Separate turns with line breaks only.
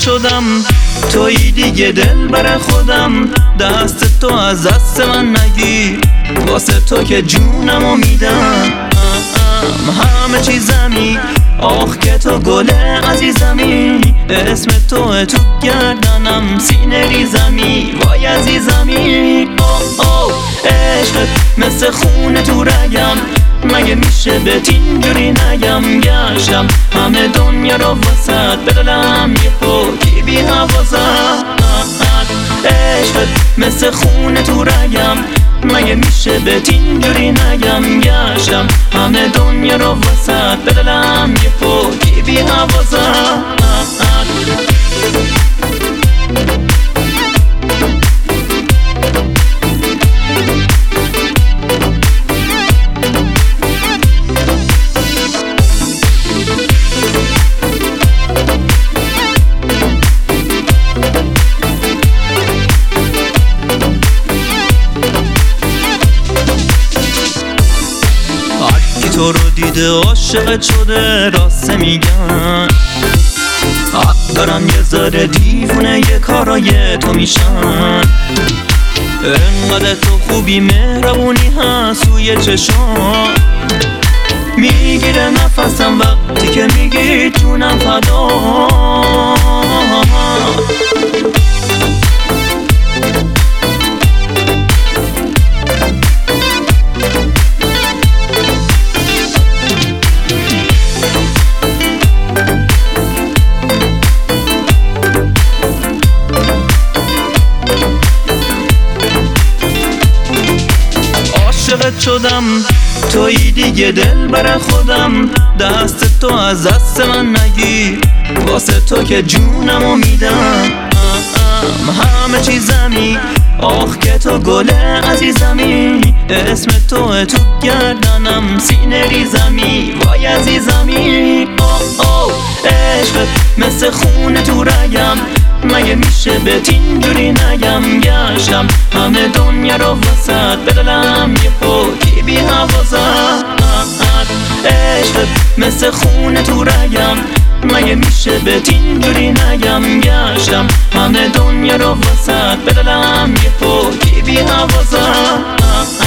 شدم، تویی دیگه دل بر خودم، دست تو از دست من نگیر، واسه تو که جونمو میدم. همه چیزمی آخ که تو گل عزیزمی، اسم توه تو گردنم، سینه ریزمی وای عزیزمی. عشقت مثل خونه تو رگم، مگه میشه بهت اینجوری نگم؟ گشتم همه دنیا رو واسد، به دلم یه پوکی بی حواسد. عشقت مثل خونه تو رگم، مگه میشه بهت اینجوری نگم؟ گشتم همه دنیا رو واسد، به دلم یه پوکی بی حواسد. تو رو دیده عاشقت شده، راست میگن حق دارم یه ذره دیوونه یه کارای تو میشن. انقدر تو خوبی مهربونی هست سوی چشام، میگیره نفسم وقتی که میگی جونم فدا. عاشقت شدم، تویی دیگه دل بر خودم، دست تو از دست من نگیر، واسه تو که جونمو میدم. همه چیزمی آخ که تو گل عزیزمی، اسم توه تو گردنم، سینه ریزمی وای عزیزمی. عشقت مثل خونه تو رگم، مگه میشه بهت اینجوری نگم؟ گشتم همه دنیا رو واسد، به دلم یه پوکی بی حواسد. عشقت مثل خونه تو رگم، مگه میشه بهت اینجوری نگم؟ گشتم همه دنیا رو واسد، به دلم یه پوکی بی حواسد.